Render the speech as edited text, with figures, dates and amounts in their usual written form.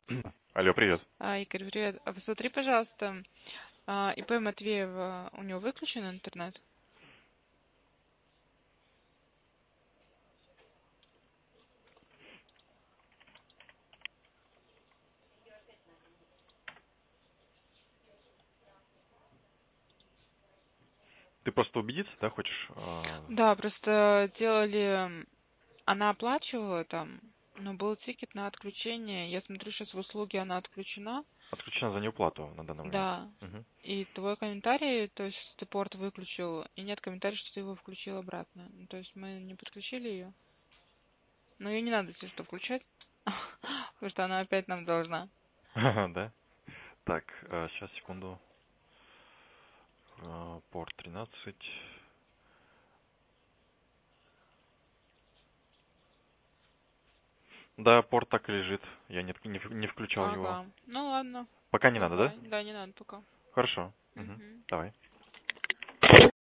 Алло, привет. Игорь, привет. Посмотри, пожалуйста, ИП Матвеева, у него выключен интернет? Ты просто убедиться, да, хочешь? Да, просто она оплачивала там, но был тикет на отключение. Я смотрю, сейчас в услуге она отключена. Отключена за неуплату на данный момент. Да. Мгм. И твой комментарий, то есть ты порт выключил, и нет комментария, что ты его включил обратно. Ну, то есть мы не подключили ее. Но ее не надо, если что, включать, потому что она опять нам должна. Да? Так, сейчас, секунду. Порт 13. Да, порт так и лежит. Я не включал его. Ага. Ну ладно. Пока не надо, да? Давай. Да, не надо пока. Хорошо. Мгм. Мгм. Давай.